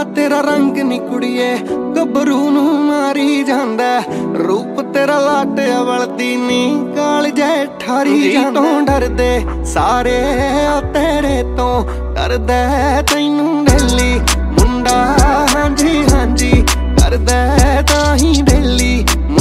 तेरा रंग नी कुड़िए गबरू नू मारी जांदा रूप तेरा लाटे वलदी नी काल जै ठारी जांदा डरदे सारे आ तेरे तो करदा तैनू डेली मुंडा हांजी हांजी करदा ताही डेली